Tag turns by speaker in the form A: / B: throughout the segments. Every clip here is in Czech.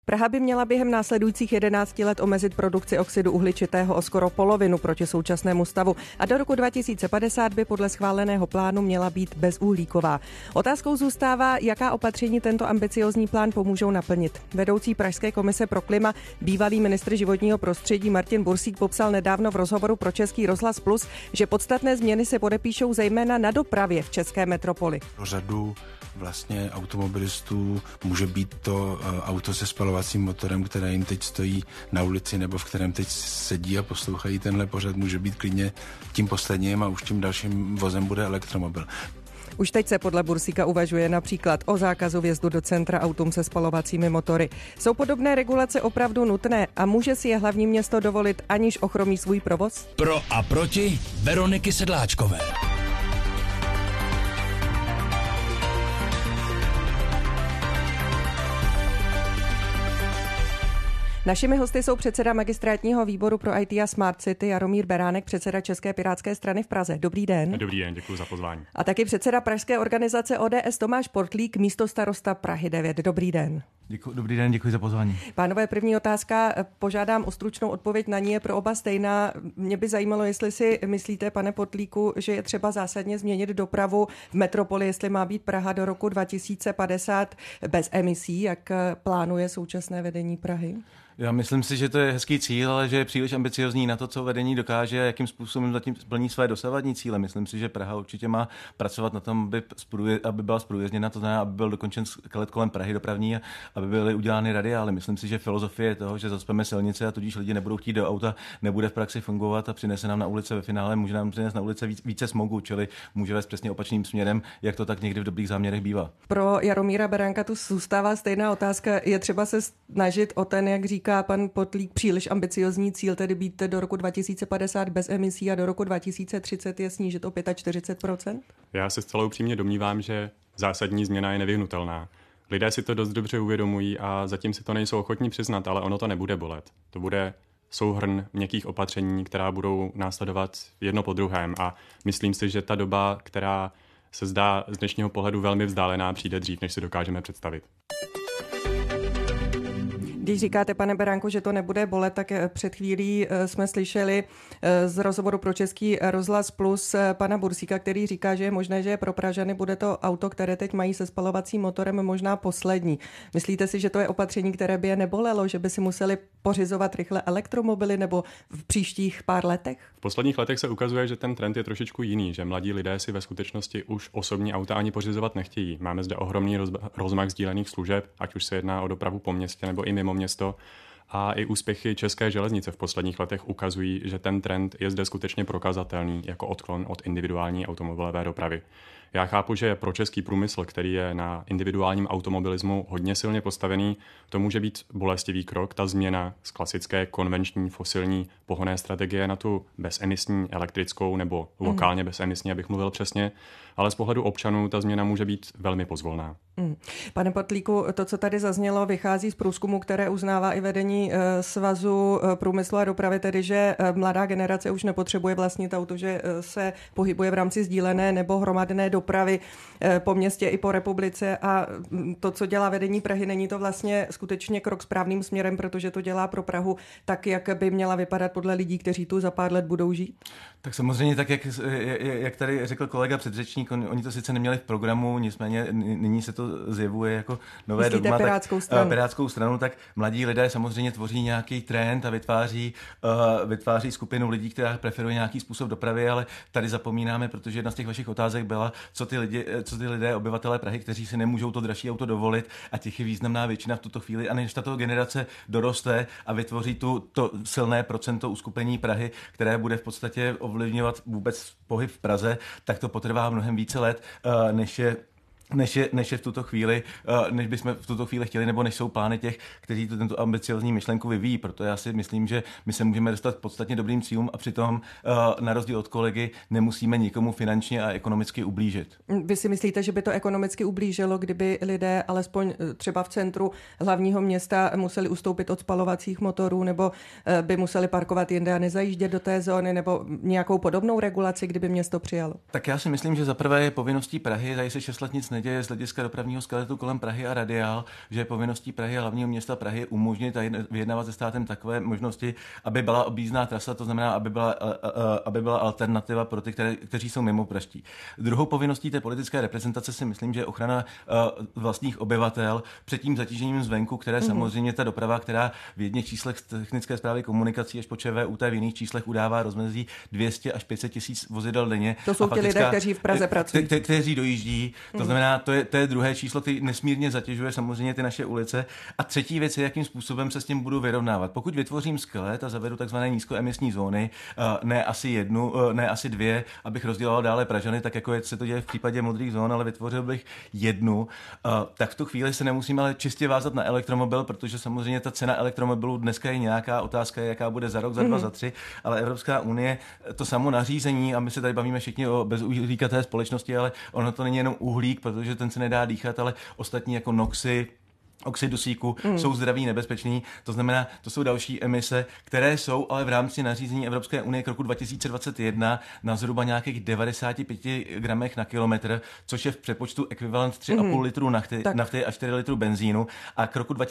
A: Praha by měla během následujících 11 let omezit produkci oxidu uhličitého o skoro polovinu proti současnému stavu a do roku 2050 by podle schváleného plánu měla být bezuhlíková. Otázkou zůstává, jaká opatření tento ambiciózní plán pomůžou naplnit. Vedoucí Pražské komise pro klima, bývalý ministr životního prostředí Martin Bursík popsal nedávno v rozhovoru pro Český rozhlas Plus, že podstatné změny se podepíšou zejména na dopravě v české metropoli.
B: Pro řadu vlastně automobilistů může být to auto se spalovacím motorem, které jim teď stojí na ulici nebo v kterém teď sedí a poslouchají tenhle pořad, může být klidně tím posledním a už tím dalším vozem bude elektromobil.
A: Už teď se podle Bursíka uvažuje například o zákazu vjezdu do centra autům se spalovacími motory. Jsou podobné regulace opravdu nutné a může si je hlavní město dovolit, aniž ochromí svůj provoz?
C: Pro a proti Veroniky Sedláčkové.
A: Našimi hosty jsou předseda magistrátního výboru pro IT a Smart City Jaromír Beránek, předseda České pirátské strany v Praze. Dobrý den.
D: Dobrý den, děkuji za pozvání.
A: A taky předseda pražské organizace ODS Tomáš Portlík, místostarosta Prahy 9. Dobrý den.
E: Dobrý den, děkuji za pozvání.
A: Pánové, první otázka, požádám o stručnou odpověď na ní, je pro oba stejná. Mě by zajímalo, jestli si myslíte, pane Portlíku, že je třeba zásadně změnit dopravu v metropoli, jestli má být Praha do roku 2050 bez emisí, jak plánuje současné vedení Prahy?
E: Já myslím si, že to je hezký cíl, ale že je příliš ambiciozní na to, co vedení dokáže a jakým způsobem zatím splní své dosavadní cíle. Myslím si, že Praha určitě má pracovat na tom, aby byla zprůjezdněna, to znamená, aby byl dokončen skelet kolem Prahy dopravní a aby byly udělány radiály. Myslím si, že filozofie toho, že zacpeme silnice a tudíž lidi nebudou chtít do auta, nebude v praxi fungovat a přinese nám na ulice ve finále, může nám přinést na ulice více smogu, čili může vést přesně opačným směrem, jak to tak někdy v dobrých záměrech bývá.
A: Pro Jaromíra Beránka tu zůstává stejná otázka. Je třeba se snažit o ten, jak říká pan Portlík, příliš ambiciozní cíl, tedy být do roku 2050 bez emisí a do roku 2030 je snížit o 45%?
D: Já se zcela upřímně domnívám, že zásadní změna je nevyhnutelná. Lidé si to dost dobře uvědomují a zatím si to nejsou ochotní přiznat, ale ono to nebude bolet. To bude souhrn měkkých opatření, která budou následovat jedno po druhém a myslím si, že ta doba, která se zdá z dnešního pohledu velmi vzdálená, přijde dřív, než si dokážeme představit.
A: Když říkáte, pane Beránku, že to nebude bolet, tak před chvílí jsme slyšeli z rozhovoru pro Český rozhlas Plus pana Bursíka, který říká, že je možné, že pro Pražany bude to auto, které teď mají se spalovacím motorem, možná poslední. Myslíte si, že to je opatření, které by je nebolelo, že by si museli pořizovat rychle elektromobily nebo v příštích pár letech?
D: V posledních letech se ukazuje, že ten trend je trošičku jiný, že mladí lidé si ve skutečnosti už osobní auta ani pořizovat nechtějí. Máme zde ohromný rozmach sdílených služeb, ať už se jedná o dopravu po městě nebo i mimo město. A i úspěchy České železnice v posledních letech ukazují, že ten trend je zde skutečně prokazatelný jako odklon od individuální automobilové dopravy. Já chápu, že pro český průmysl, který je na individuálním automobilismu hodně silně postavený, to může být bolestivý krok, ta změna z klasické konvenční fosilní pohonné strategie na tu bezemisní elektrickou nebo lokálně bezemisní, abych mluvil přesně, ale z pohledu občanů ta změna může být velmi pozvolná.
A: Pane Portlíku, to, co tady zaznělo, vychází z průzkumu, které uznává i vedení Svazu průmyslu a dopravy, tedy že mladá generace už nepotřebuje vlastnit auto, že se pohybuje v rámci sdílené nebo hromadné dopravy po městě i po republice a to, co dělá vedení Prahy, není to vlastně skutečně krok správným směrem, protože to dělá pro Prahu tak, jak by měla vypadat podle lidí, kteří tu za pár let budou žít?
E: Tak samozřejmě tak, jak tady řekl kolega předřečník, oni to sice neměli v programu, nicméně nyní se to zjevuje jako nové dogma. Pirátskou stranu, tak mladí lidé samozřejmě tvoří nějaký trend a vytváří skupinu lidí, která preferuje nějaký způsob dopravy, ale tady zapomínáme, protože jedna z těch vašich otázek byla, co ty lidé, obyvatelé Prahy, kteří si nemůžou to dražší auto dovolit, a těch je významná většina v tuto chvíli, a než tato generace doroste a vytvoří to silné procento uskupení Prahy, které bude v podstatě ovlivňovat vůbec pohyb v Praze, tak to potrvá mnohem více let, než je v tuto chvíli, než bychom v tuto chvíli chtěli, nebo než jsou plány těch, kteří tento ambiciozní myšlenku vyvíjí. Proto já si myslím, že my se můžeme dostat podstatně dobrým cílům a přitom na rozdíl od kolegy nemusíme nikomu finančně a ekonomicky ublížit.
A: Vy si myslíte, že by to ekonomicky ublížilo, kdyby lidé alespoň třeba v centru hlavního města museli ustoupit od spalovacích motorů, nebo by museli parkovat jinde a nezajíždět do té zóny, nebo nějakou podobnou regulaci, kdyby město přijalo?
E: Tak já si myslím, že za prvé je povinností Prahy, tady se 6 let nic neděje z hlediska dopravního skeletu kolem Prahy a radiál, že je povinností Prahy a hlavního města Prahy umožnit a vyjednávat se státem takové možnosti, aby byla objízdná trasa, to znamená, aby byla alternativa pro ty, kteří jsou mimo praští. Druhou povinností té politické reprezentace si myslím, že je ochrana vlastních obyvatel před tím zatížením zvenku, které samozřejmě ta doprava, která v jedných číslech technické správy komunikací až po ČVUT v jiných číslech udává rozmezí 200 až 500 tisíc vozidel denně.
A: To jsou ti lidé, kteří v Praze pracují.
E: Kteří dojíždí. To znamená, to je druhé číslo, který nesmírně zatěžuje samozřejmě ty naše ulice. A třetí věc je, jakým způsobem se s tím budu vyrovnávat. Pokud vytvořím skelet a zavedu takzvané nízkoemisní zóny, ne asi jednu, ne asi dvě, abych rozdělal dále Pražany, tak jako se to děje v případě modrých zón, ale vytvořil bych jednu, tak v tu chvíli se nemusím ale čistě vázat na elektromobil, protože samozřejmě ta cena elektromobilů dneska je nějaká, otázka je, jaká bude za rok, za 2, za 3, ale Evropská unie to samo nařízení, a my se tady bavíme všichni o bezuhlíkové společnosti, ale ono to není jenom uhlík, protože ten se nedá dýchat, ale ostatní jako NOxy, oxid dusíku jsou zdraví, nebezpečný. To znamená, to jsou další emise, které jsou ale v rámci nařízení Evropské unie k roku 2021 na zhruba nějakých 95 gramech na kilometr, což je v přepočtu ekvivalent 3,5 litru nafty a 4 litrů benzínu. A k roku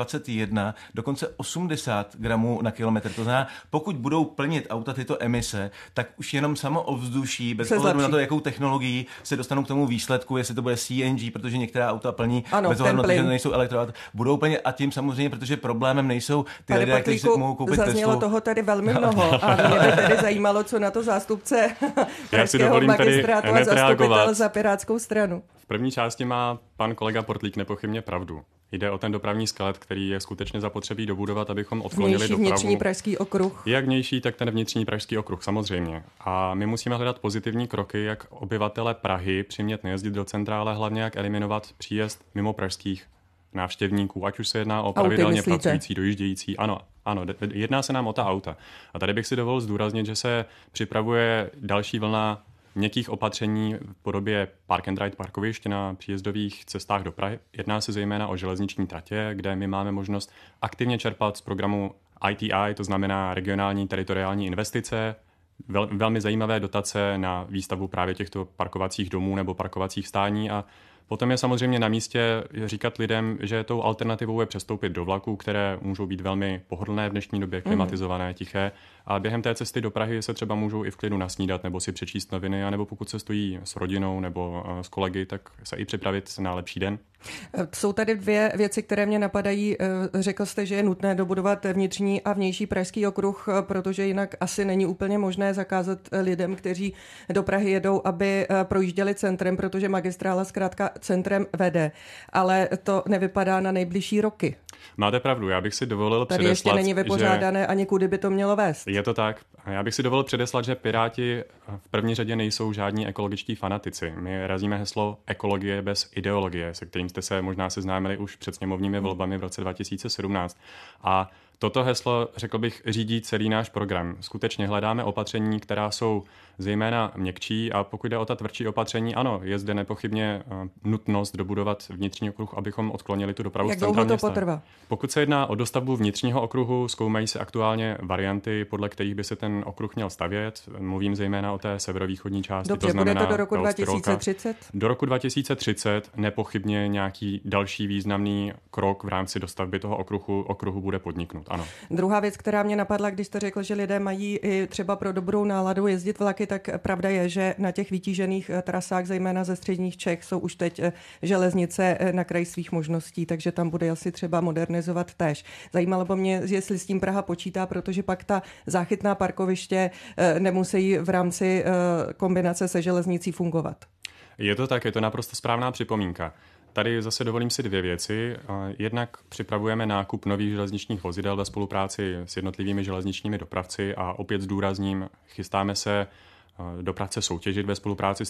E: 2021 dokonce 80 gramů na kilometr. To znamená, pokud budou plnit auta tyto emise, tak už jenom samo ovzduší, bez ohledu na to, jakou technologií se dostanou k tomu výsledku, jestli to bude CNG, protože některá auta plní, bez ohledu na to, že nejsou elektromobilové, budou plně a tím samozřejmě, protože problémem nejsou ty lidé, kteří si mohou koupit Teslu.
A: Zaznělo toho tady velmi mnoho a mě by tedy zajímalo, co na to zástupce pražského magistrátu a zastupitel za Pirátskou stranu.
D: V první části má pan kolega Portlík nepochybně pravdu. Jde o ten dopravní skelet, který je skutečně zapotřebí dobudovat, abychom odklonili dopravu.
A: Vnitřní pražský okruh.
D: Jak vnější, tak ten vnitřní pražský okruh, samozřejmě. A my musíme hledat pozitivní kroky, jak obyvatele Prahy přimět nejezdit do centra, ale hlavně jak eliminovat příjezd mimo pražských návštěvníků, ať už se jedná o pravidelně pracující, dojíždějící. Ano, jedná se nám o ta auta. A tady bych si dovolil zdůraznit, že se připravuje další vlna měkkých opatření v podobě park and ride parkovišť na příjezdových cestách do Prahy. Jedná se zejména o železniční tratě, kde my máme možnost aktivně čerpat z programu ITI, to znamená regionální teritoriální investice, velmi zajímavé dotace na výstavbu právě těchto parkovacích domů nebo parkovacích stání a potom je samozřejmě na místě říkat lidem, že tou alternativou je přestoupit do vlaků, které můžou být velmi pohodlné v dnešní době, klimatizované, tiché. A během té cesty do Prahy se třeba můžou i v klidu nasnídat nebo si přečíst noviny, anebo pokud se stojí s rodinou nebo s kolegy, tak se i připravit na lepší den.
A: Jsou tady dvě věci, které mě napadají. Řekl jste, že je nutné dobudovat vnitřní a vnější pražský okruh, protože jinak asi není úplně možné zakázat lidem, kteří do Prahy jedou, aby projížděli centrem, protože magistrála zkrátka centrem vede. Ale to nevypadá na nejbližší roky.
D: Máte pravdu, já bych si dovolil
A: tady
D: předeslat,
A: ještě není vypořádané ani kudy by to mělo vést.
D: Je to tak. Já bych si dovolil předeslat, že Piráti v první řadě nejsou žádní ekologičtí fanatici. My razíme heslo ekologie bez ideologie, se kterým jste se možná seznámili už před sněmovními volbami v roce 2017. A toto heslo, řekl bych, řídí celý náš program. Skutečně hledáme opatření, která jsou zejména měkčí a pokud jde o ta tvrdší opatření, ano, je zde nepochybně nutnost dobudovat vnitřní okruh, abychom odklonili tu dopravu z centra města.
A: Jak dlouho to potrvá?
D: Pokud se jedná o dostavbu vnitřního okruhu, zkoumají se aktuálně varianty, podle kterých by se ten okruh měl stavět. Mluvím zejména o té severovýchodní části.
A: Dobře,
D: to znamená
A: bude to do roku 2030?
D: Do roku 2030 nepochybně nějaký další významný krok v rámci dostavby toho okruhu bude podniknut. Ano.
A: Druhá věc, která mě napadla, když jste řekl, že lidé mají i třeba pro dobrou náladu jezdit vlaky, tak pravda je, že na těch vytížených trasách, zejména ze středních Čech, jsou už teď železnice na kraji svých možností, takže tam bude asi třeba modernizovat též. Zajímalo by mě, jestli s tím Praha počítá, protože pak ta záchytná parkoviště nemusí v rámci kombinace se železnicí fungovat.
D: Je to tak, je to naprosto správná připomínka. Tady zase dovolím si dvě věci. Jednak připravujeme nákup nových železničních vozidel ve spolupráci s jednotlivými železničními dopravci a opět zdůrazním, chystáme se dopravce soutěžit ve spolupráci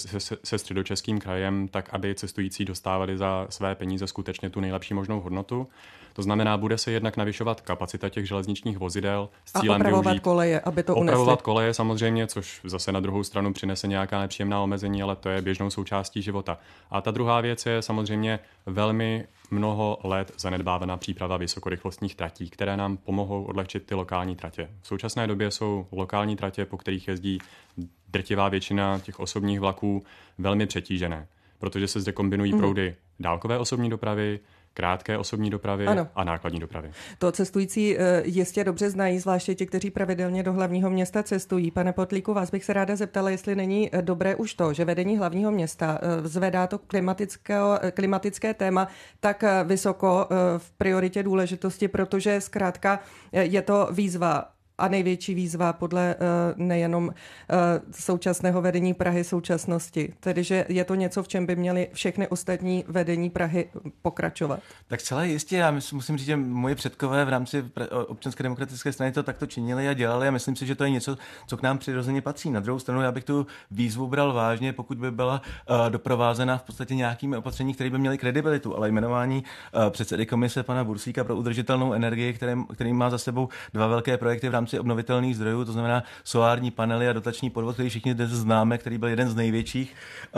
D: se Středočeským krajem, tak aby cestující dostávali za své peníze skutečně tu nejlepší možnou hodnotu. To znamená, bude se jednak navyšovat kapacita těch železničních vozidel s cílem
A: opravovat koleje, aby to unesli.
D: Opravovat koleje samozřejmě, což zase na druhou stranu přinese nějaká nepříjemná omezení, ale to je běžnou součástí života. A ta druhá věc je samozřejmě velmi mnoho let zanedbávaná příprava vysokorychlostních tratí, které nám pomohou odlehčit ty lokální tratě. V současné době jsou lokální tratě, po kterých jezdí drtivá většina těch osobních vlaků, velmi přetížené. protože se zde kombinují proudy dálkové osobní dopravy, krátké osobní dopravy a nákladní dopravy.
A: To cestující jistě dobře znají, zvláště ti, kteří pravidelně do hlavního města cestují. Pane Potlíku, vás bych se ráda zeptala, jestli není dobré už to, že vedení hlavního města zvedá to klimatické téma tak vysoko v prioritě důležitosti, protože zkrátka je to výzva a největší výzva podle nejenom současného vedení Prahy současnosti. Tedy, že je to něco, v čem by měly všechny ostatní vedení Prahy pokračovat.
E: Tak celé jistě, já musím říct, že moji předkové v rámci Občanské demokratické strany to takto činili a dělali a myslím si, že to je něco, co k nám přirozeně patří. Na druhou stranu, já bych tu výzvu bral vážně, pokud by byla doprovázena v podstatě nějakými opatření, které by měly kredibilitu, ale jmenování předsedy komise pana Bursíka pro udržitelnou energii, který má za sebou 2 velké projekty v rámci obnovitelných zdrojů, to znamená solární panely a dotační podvod, který všichni dnes známe, který byl jeden z největších,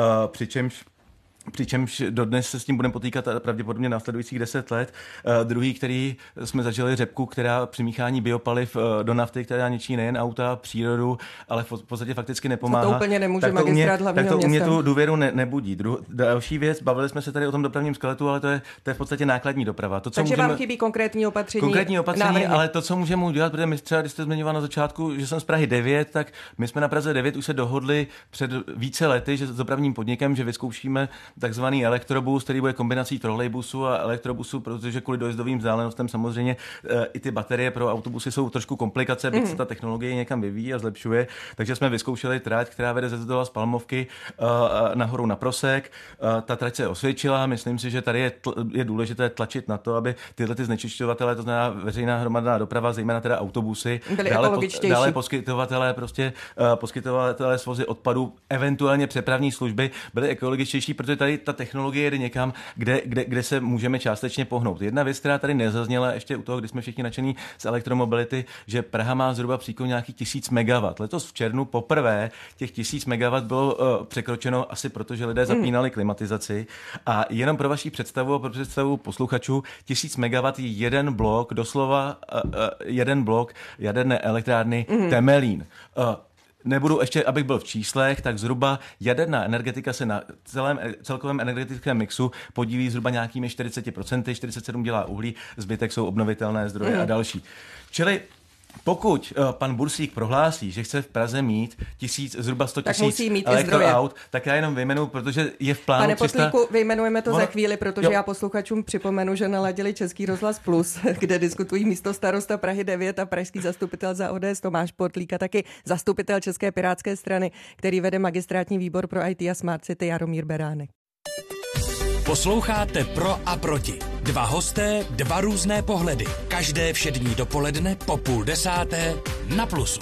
E: přičemž dodnes se s tím budeme potýkat pravděpodobně následujících 10 let. Druhý, který jsme zažili řepku, která přimíchání biopaliv do nafty, která ničí nejen auta, přírodu, ale v podstatě fakticky nepomáhá.
A: To úplně nemůže magistrát hlavního města.
E: Tak to u mě tu důvěru nebudí. Další věc, bavili jsme se tady o tom dopravním skeletu, ale to je v podstatě nákladní doprava.
A: Takže vám chybí konkrétní opatření,
E: ale to, co můžeme udělat, protože my třeba, když jste zmiňoval na začátku, že jsem z Prahy 9, tak my jsme na Praze 9 už se dohodli před více lety, že s dopravním podnikem, že vyzkoušíme takzvaný elektrobus, který bude kombinací trolejbusu a elektrobusu, protože kvůli dojezdovým vzdálenostem samozřejmě i ty baterie pro autobusy jsou trošku komplikace, byť se ta technologie někam vyvíjí a zlepšuje. Takže jsme vyzkoušeli trať, která vede ze Zdola z Palmovky nahoru na Prosek. Ta trať se osvědčila, myslím si, že tady je důležité tlačit na to, aby tyhle ty znečišťovatele, to znamená veřejná hromadná doprava, zejména teda autobusy, dále poskytovatelé svozy odpadů, eventuálně přepravní služby byly ekologičtější, protože tady ta technologie jede někam, kde se můžeme částečně pohnout. Jedna věc, která tady nezazněla ještě u toho, kdy jsme všichni nadšení z elektromobility, že Praha má zhruba příkon nějakých 1000 MW. Letos v červnu poprvé těch 1000 MW bylo překročeno asi proto, že lidé zapínali klimatizaci. A jenom pro vaši představu a pro představu posluchačů, 1000 MW je jeden blok, doslova jeden blok jaderné elektrárny Temelín. Nebudu ještě, abych byl v číslech, tak zhruba jaderná energetika se na celkovém energetickém mixu podílí zhruba nějakými 40%, 47% dělá uhlí, zbytek jsou obnovitelné zdroje a další. Čili pokud pan Bursík prohlásí, že chce v Praze mít zhruba 100 000 elektroaut, tak já jenom vyjmenuji, protože je v plánu.
A: Pane Potlíku, vyjmenujeme to za chvíli, protože já posluchačům připomenu, že naladili Český rozhlas Plus, kde diskutují místo starosta Prahy 9 a pražský zastupitel za ODS Tomáš Potlík a taky zastupitel České pirátské strany, který vede magistrátní výbor pro IT a Smart City Jaromír Beránek.
C: Posloucháte Pro a proti. 2 hosté, 2 různé pohledy. Každé všední dopoledne po 9:30 na Plusu.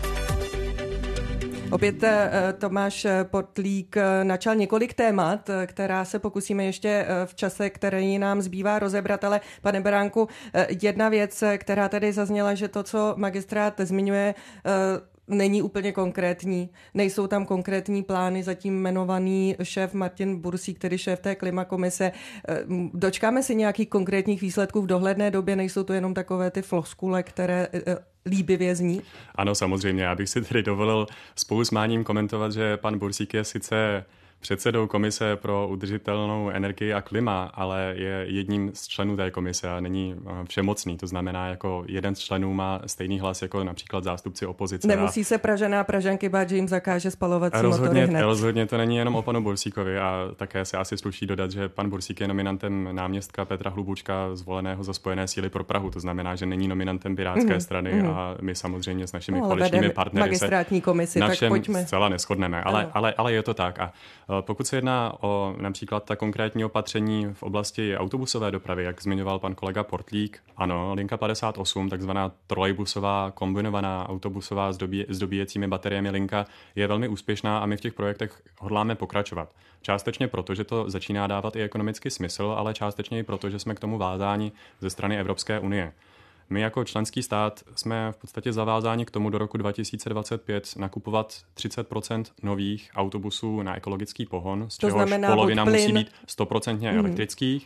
A: Opět Tomáš Potlík načal několik témat, která se pokusíme ještě v čase, který nám zbývá, rozebrat, ale pane Beránku, jedna věc, která tady zazněla, že to, co magistrát zmiňuje, není úplně konkrétní. Nejsou tam konkrétní plány, zatím jmenovaný šéf Martin Bursík, tedy šéf té klimakomise. Dočkáme si nějakých konkrétních výsledků v dohledné době, nejsou to jenom takové ty floskule, které líbivě zní?
D: Ano, samozřejmě. Já bych si tedy dovolil spolu s máním komentovat, že pan Bursík je sice předsedou komise pro udržitelnou energii a klima, ale je jedním z členů té komise a není všemocný. To znamená, jako jeden z členů má stejný hlas jako například zástupci opozice.
A: Nemusí se Pražané a Pražanky bát, že jim zakáže spalovací motory hned.
D: Rozhodně to není jenom o panu Bursíkovi a také se asi sluší dodat, že pan Bursík je nominantem náměstka Petra Hlubučka, zvoleného za Spojené síly pro Prahu. To znamená, že není nominantem Pirátské strany a my samozřejmě s našimi koaličními partnery se
A: komisi,
D: na
A: tak
D: všem
A: pojďme.
D: Zcela neshodneme, ale je to tak. A pokud se jedná o například ta konkrétní opatření v oblasti autobusové dopravy, jak zmiňoval pan kolega Portlík, ano, linka 58, takzvaná trolejbusová, kombinovaná autobusová s dobíjecími bateriemi linka je velmi úspěšná a my v těch projektech hodláme pokračovat. Částečně proto, že to začíná dávat i ekonomický smysl, ale částečně i proto, že jsme k tomu vázáni ze strany Evropské unie. My jako členský stát jsme v podstatě zavázáni k tomu do roku 2025 nakupovat 30% nových autobusů na ekologický pohon, z čehož polovina musí být 100% elektrických.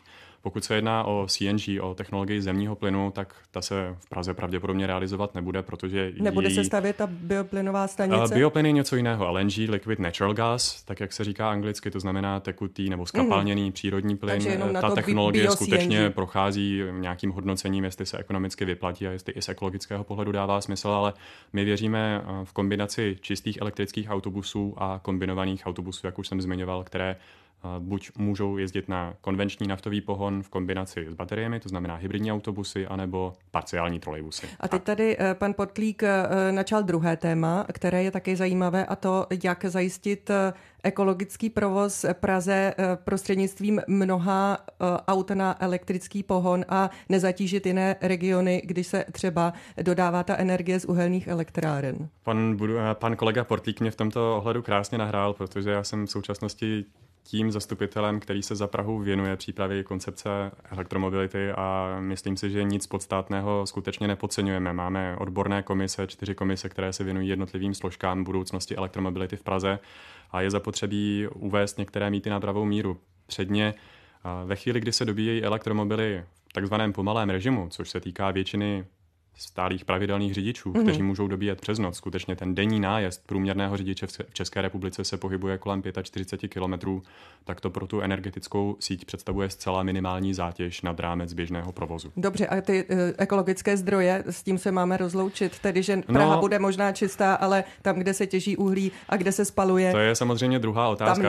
D: Pokud se jedná o CNG, o technologii zemního plynu, tak ta se v Praze pravděpodobně realizovat nebude, protože
A: nebude se stavět ta bioplynová stanice?
D: Bioplyn je něco jiného. LNG, Liquid Natural Gas, tak jak se říká anglicky, to znamená tekutý nebo skapalněný přírodní plyn. Ta technologie skutečně prochází nějakým hodnocením, jestli se ekonomicky vyplatí a jestli i z ekologického pohledu dává smysl, ale my věříme v kombinaci čistých elektrických autobusů a kombinovaných autobusů, jak už jsem zmiňoval, které buď můžou jezdit na konvenční naftový pohon v kombinaci s bateriemi, to znamená hybridní autobusy, anebo parciální trolejbusy.
A: A teď tady pan Portlík načal druhé téma, které je taky zajímavé, a to, jak zajistit ekologický provoz Praze prostřednictvím mnoha aut na elektrický pohon a nezatížit jiné regiony, když se třeba dodává ta energie z uhelných elektráren.
D: Pan kolega Portlík mě v tomto ohledu krásně nahrál, protože já jsem v současnosti tím zastupitelem, který se za Prahu věnuje přípravě koncepce elektromobility a myslím si, že nic podstatného skutečně nepodceňujeme. Máme odborné komise, 4 komise, které se věnují jednotlivým složkám budoucnosti elektromobility v Praze a je zapotřebí uvést některé mýty na pravou míru. Předně ve chvíli, kdy se dobíjejí elektromobily v takzvaném pomalém režimu, což se týká většiny stálých pravidelných řidičů, kteří můžou dobíjet přes noc. Skutečně ten denní nájezd průměrného řidiče v České republice se pohybuje kolem 45 kilometrů, tak to pro tu energetickou síť představuje zcela minimální zátěž nad rámec běžného provozu.
A: Dobře, a ty ekologické zdroje, s tím se máme rozloučit, tedy že Praha bude možná čistá, ale tam, kde se těží uhlí a kde se spaluje.
D: To je samozřejmě druhá otázka.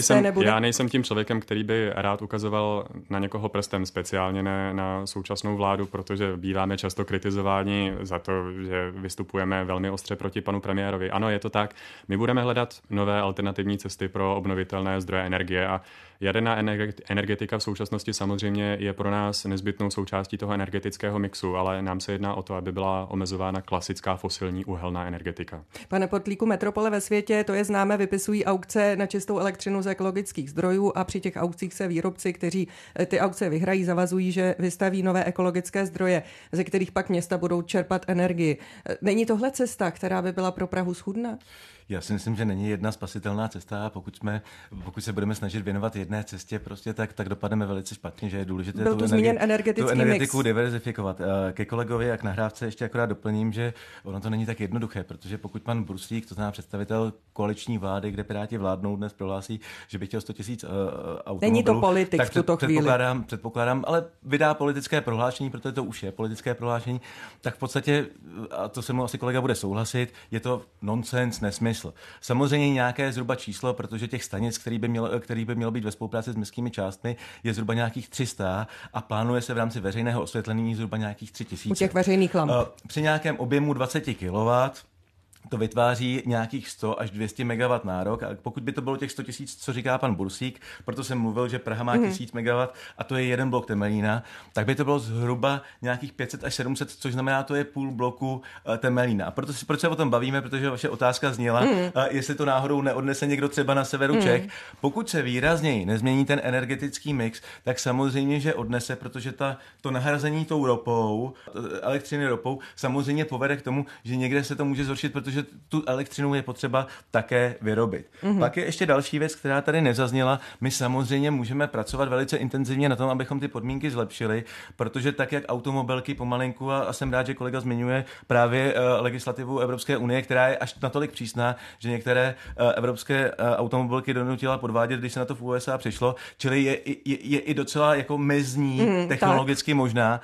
D: Já nejsem tím člověkem, který by rád ukazoval na někoho prstem, speciálně ne na současnou vládu, protože býváme často kritizováni za to, že vystupujeme velmi ostře proti panu premiérovi. Ano, je to tak. My budeme hledat nové alternativní cesty pro obnovitelné zdroje energie a jaderná energetika v současnosti samozřejmě je pro nás nezbytnou součástí toho energetického mixu, ale nám se jedná o to, aby byla omezována klasická fosilní uhelná energetika.
A: Pane Portlíku, metropole ve světě, to je známé, vypisují aukce na čistou elektřinu z ekologických zdrojů a při těch aukcích se výrobci, kteří ty aukce vyhrají, zavazují, že vystaví nové ekologické zdroje, ze kterých pak města budou čerpat energii. Není tohle cesta, která by byla pro Prahu schůdná?
E: Já si myslím, že není jedna spasitelná cesta a pokud se budeme snažit věnovat jedné cestě, prostě tak dopadneme velice špatně, že je důležité tu energetiku diverzifikovat. Ke kolegovi, jak nahrávce, ještě akorát doplním, že ono to není tak jednoduché, protože pokud pan Bruslík, to znamená představitel koaliční vlády, kde Piráti vládnou, dnes prohlásí, že by chtěl 100 000 automobilů.
A: Není to politik v tuto chvíli.
E: Předpokládám, ale vydá politické prohlášení, protože to už je politické prohlášení, tak v podstatě, a to se mu asi kolega bude souhlasit, je to nonsens, nesmysl. Samozřejmě nějaké zhruba číslo, protože těch stanic, který by mělo být ve spolupráci s městskými částmi, je zhruba nějakých 300 a plánuje se v rámci veřejného osvětlení zhruba nějakých 3000.
A: U těch veřejných lamp.
E: Při nějakém objemu 20 kW to vytváří nějakých 100 až 200 MW nárok a pokud by to bylo těch 100 000, co říká pan Bursík, proto jsem mluvil, že Praha má 1000 MW a to je jeden blok Temelína, tak by to bylo zhruba nějakých 500 až 700, což znamená, to je půl bloku Temelína. A proč se o tom bavíme, protože vaše otázka zněla, jestli to náhodou neodnese někdo třeba na severu Čech. Pokud se výrazněji nezmění ten energetický mix, tak samozřejmě, že odnese, protože to nahrazení tou ropou, elektřiny ropou, samozřejmě povede k tomu, že někde se to může zhoršit, protože tu elektřinu je potřeba také vyrobit. Pak je ještě další věc, která tady nezazněla. My samozřejmě můžeme pracovat velice intenzivně na tom, abychom ty podmínky zlepšili, protože tak, jak automobilky pomalinku, a jsem rád, že kolega zmiňuje právě legislativu Evropské unie, která je až natolik přísná, že některé evropské automobilky donutila podvádět, když se na to v USA přišlo, čili je i docela jako mezní technologicky možná.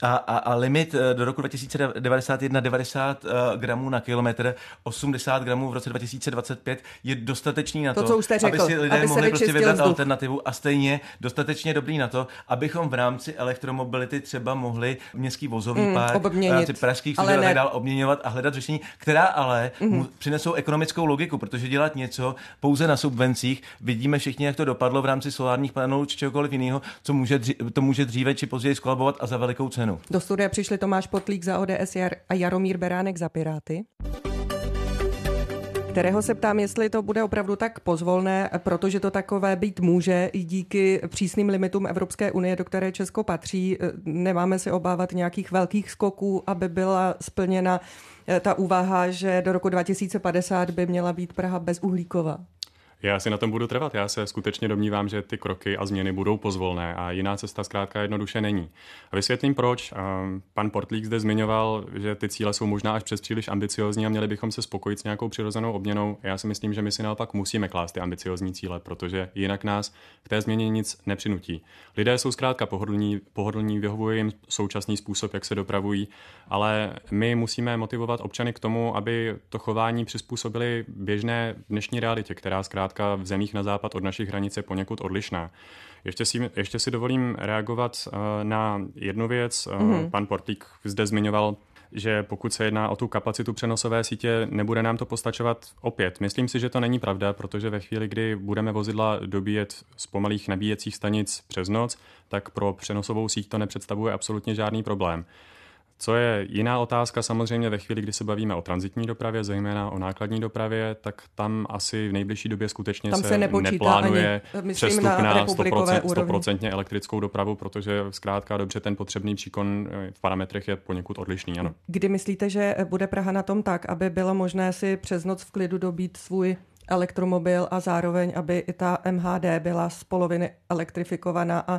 E: A limit do roku 2091 90 gramů na kilometr, 80 gramů v roce 2025 je dostatečný na to, aby si lidé mohli prostě vybrat alternativu a stejně dostatečně dobrý na to, abychom v rámci elektromobility třeba mohli městský vozový park v rámci pražských studií tak dál obměňovat a hledat řešení, která ale přinesou ekonomickou logiku, protože dělat něco pouze na subvencích, vidíme všichni, jak to dopadlo v rámci solárních panelů či čehokoliv jiného, to může dříve či později skolabovat a za velikou cenu.
A: Do studia přišli Tomáš Portlík za ODS a Jaromír Beránek za Piráty, kterého se ptám, jestli to bude opravdu tak pozvolné, protože to takové být může i díky přísným limitům Evropské unie, do které Česko patří. Nemáme se obávat nějakých velkých skoků, aby byla splněna ta úvaha, že do roku 2050 by měla být Praha bezuhlíková.
D: Já si na tom budu trvat. Já se skutečně domnívám, že ty kroky a změny budou pozvolné a jiná cesta zkrátka jednoduše není. A vysvětlím proč. Pan Portlík zde zmiňoval, že ty cíle jsou možná až přes příliš ambiciózní a měli bychom se spokojit s nějakou přirozenou obměnou. Já si myslím, že my si naopak musíme klást ty ambiciózní cíle, protože jinak nás k té změně nic nepřinutí. Lidé jsou zkrátka pohodlní, vyhovuje jim současný způsob, jak se dopravují, ale my musíme motivovat občany k tomu, aby to chování přizpůsobili běžné dnešní realitě, která zkrátka v zemích na západ od našich hranic je poněkud odlišná. Ještě si dovolím reagovat na jednu věc. Pan Portlík zde zmiňoval, že pokud se jedná o tu kapacitu přenosové sítě, nebude nám to postačovat opět. Myslím si, že to není pravda, protože ve chvíli, kdy budeme vozidla dobíjet z pomalých nabíjecích stanic přes noc, tak pro přenosovou síť to nepředstavuje absolutně žádný problém. Co je jiná otázka samozřejmě ve chvíli, kdy se bavíme o tranzitní dopravě, zejména o nákladní dopravě, tak tam asi v nejbližší době skutečně
A: tam se
D: neplánuje
A: ani,
D: přestup na 100% elektrickou dopravu, protože zkrátka dobře ten potřebný příkon v parametrech je poněkud odlišný. Ano.
A: Kdy myslíte, že bude Praha na tom tak, aby bylo možné si přes noc v klidu dobít svůj elektromobil a zároveň, aby i ta MHD byla z poloviny elektrifikovaná a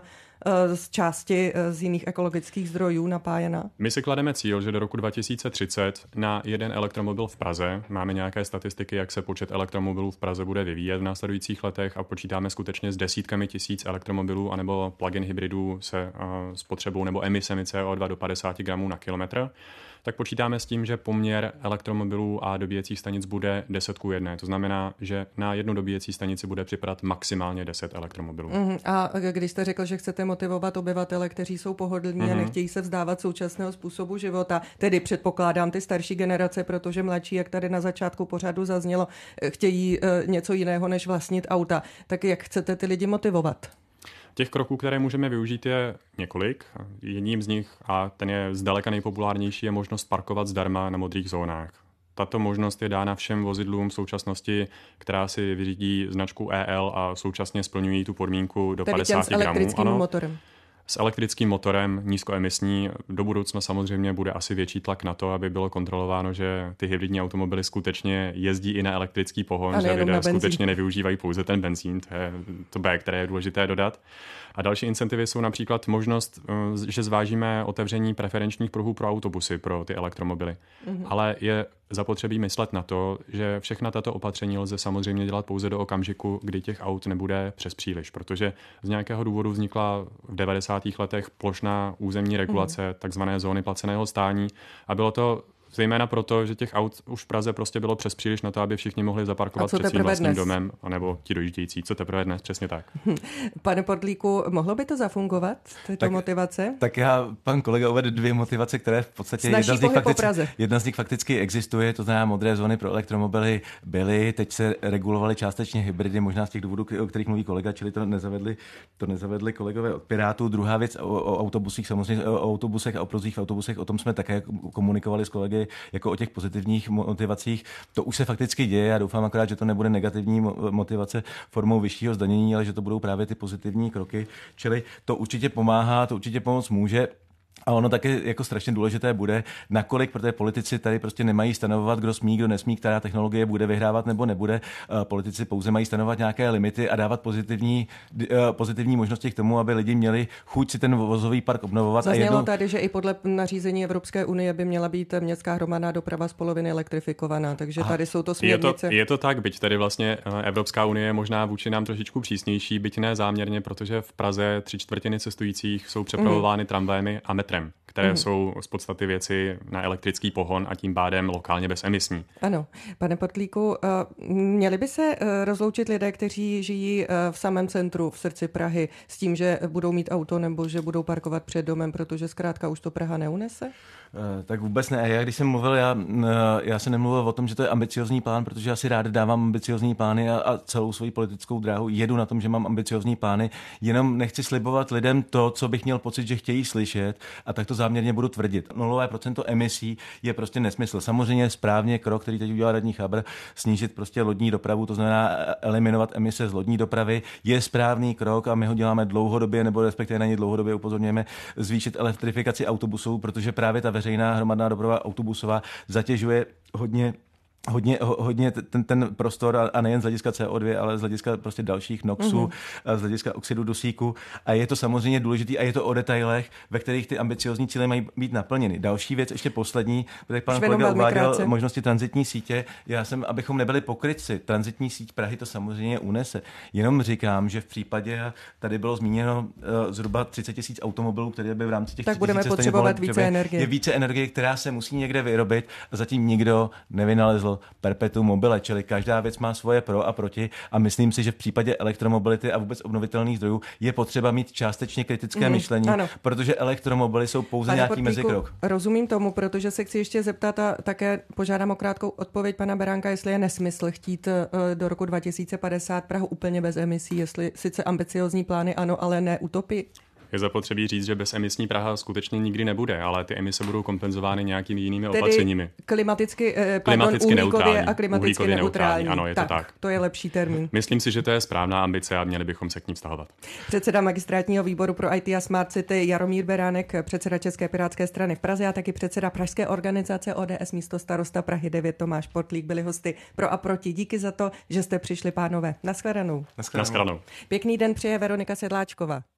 A: z části z jiných ekologických zdrojů napájena?
D: My si klademe cíl, že do roku 2030 na jeden elektromobil v Praze, máme nějaké statistiky, jak se počet elektromobilů v Praze bude vyvíjet v následujících letech a počítáme skutečně s desítkami tisíc elektromobilů anebo plug-in hybridů se spotřebou nebo emisemi CO2 do 50 gramů na kilometr, tak počítáme s tím, že poměr elektromobilů a dobíjecích stanic bude 10:1. To znamená, že na jednu dobíjecí stanici bude připadat maximálně 10 elektromobilů.
A: A když jste řekl, že chcete motivovat obyvatele, kteří jsou pohodlní a nechtějí se vzdávat současného způsobu života, tedy předpokládám ty starší generace, protože mladší, jak tady na začátku pořadu zaznělo, chtějí něco jiného než vlastnit auta, tak jak chcete ty lidi motivovat?
D: Těch kroků, které můžeme využít, je několik. Jedním z nich, a ten je zdaleka nejpopulárnější, je možnost parkovat zdarma na modrých zónách. Tato možnost je dána všem vozidlům v současnosti, která si vyřídí značku EL a současně splňují tu podmínku do 50 gramů.
A: S elektrickým motorem.
D: S elektrickým motorem, nízkoemisní. Do budoucna samozřejmě bude asi větší tlak na to, aby bylo kontrolováno, že ty hybridní automobily skutečně jezdí i na elektrický pohon, že lidé skutečně nevyužívají pouze ten benzín, to je to B, které je důležité dodat. A další incentivy jsou například možnost, že zvážíme otevření preferenčních pruhů pro autobusy, pro ty elektromobily. Ale je zapotřebí myslet na to, že všechna tato opatření lze samozřejmě dělat pouze do okamžiku, kdy těch aut nebude přes příliš, protože z nějakého důvodu vznikla v 90. letech plošná územní regulace, takzvané zóny placeného stání, a bylo to zejména proto, že těch aut už v Praze prostě bylo přes příliš na to, aby všichni mohli zaparkovat před svým vlastním domem, anebo ti dojíždějící. Co teprve dnes? Přesně tak.
A: Pane Portlíku, mohlo by to zafungovat, tyto motivace?
E: Tak pan kolega uvedl 2 motivace, které v podstatě jedna z nich fakticky existuje, to znamená modré zóny pro elektromobily byly, teď se regulovaly částečně hybridy, možná z těch důvodů, o kterých mluví kolega, čili to nezavedli kolegové od Pirátů. Druhá věc o autobusích, samozřejmě o autobusech a o prozích v autobusech, o tom jsme také komunikovali s kolegy jako o těch pozitivních motivacích. To už se fakticky děje a doufám akorát, že to nebude negativní motivace formou vyššího zdanění, ale že to budou právě ty pozitivní kroky. Čili to určitě pomáhá, to určitě pomoct může. A ono také jako strašně důležité bude, nakolik, protože politici tady prostě nemají stanovovat, kdo smí, kdo nesmí, která technologie bude vyhrávat nebo nebude. Politici pouze mají stanovovat nějaké limity a dávat pozitivní možnosti k tomu, aby lidi měli chuť si ten vozový park obnovovat.
A: Zaznělo tady, že i podle nařízení Evropské unie by měla být městská hromadná doprava z poloviny elektrifikovaná, takže tady jsou to směrnice.
D: Je to tak, byť tady vlastně Evropská unie je možná vůči nám trošičku přísnější, byť ne záměrně, protože v Praze 3/4 cestujících jsou přepravovány tramvaji a metrem, které jsou z podstaty věci na elektrický pohon a tím pádem lokálně bezemisní.
A: Ano. Pane Portlíku, měli by se rozloučit lidé, kteří žijí v samém centru, v srdci Prahy, s tím, že budou mít auto nebo že budou parkovat před domem, protože zkrátka už to Praha neunese?
E: Tak vůbec ne. Já když jsem mluvil, já jsem nemluvil o tom, že to je ambiciozní plán, protože já si rád dávám ambiciozní plány a celou svoji politickou dráhu jedu na tom, že mám ambiciozní plány, jenom nechci slibovat lidem to, co bych měl pocit, že chtějí slyšet, a tak to záměrně budu tvrdit. 0% emisí je prostě nesmysl. Samozřejmě správně krok, který teď udělal radní Chabr, snížit prostě lodní dopravu, to znamená eliminovat emise z lodní dopravy, je správný krok a my ho děláme dlouhodobě, nebo respektive na ně dlouhodobě upozorňujeme, zvýšit elektrifikaci autobusů, protože právě ta veřejná hromadná doprava autobusová zatěžuje hodně hodně ten prostor a nejen z hlediska CO2, ale z hlediska prostě dalších NOxů, z hlediska oxidu dusíku. A je to samozřejmě důležitý a je to o detailech, ve kterých ty ambiciozní cíle mají být naplněny. Další věc, ještě poslední, protože pan kolega uváděl možnosti tranzitní sítě. Já jsem, abychom nebyli pokrytci, tranzitní síť Prahy to samozřejmě unese. Jenom říkám, že v případě, tady bylo zmíněno zhruba 30 000 automobilů, které by v rámci těch
A: tak budeme potřebovat více energie.
E: Je více energie, která se musí někde vyrobit a zatím nikdo nevynalezl perpetuum mobile, čili každá věc má svoje pro a proti a myslím si, že v případě elektromobility a vůbec obnovitelných zdrojů je potřeba mít částečně kritické myšlení, protože elektromobily jsou pouze nějaký mezikrok.
A: Rozumím tomu, protože se chci ještě zeptat a také požádám o krátkou odpověď pana Beránka, jestli je nesmysl chtít do roku 2050 Prahu úplně bez emisí, jestli sice ambiciozní plány ano, ale ne utopii.
D: Je zapotřebí říct, že bezemisní Praha skutečně nikdy nebude, ale ty emise budou kompenzovány nějakými jinými opatřeními.
A: Klimaticky neutrální a klimaticky neutrální.
D: Ano, je to tak.
A: To je lepší termín.
D: Myslím si, že to je správná ambice a měli bychom se k ní vztahovat.
A: Předseda magistrátního výboru pro IT a Smart City Jaromír Beránek, předseda České pirátské strany v Praze a taky předseda pražské organizace ODS místo starosta Prahy 9 Tomáš Portlík byli hosty Pro a proti. Díky za to, že jste přišli, pánové. Naschledanou.
D: Naschledanou.
A: Pěkný den přeje Veronika Sedláčková.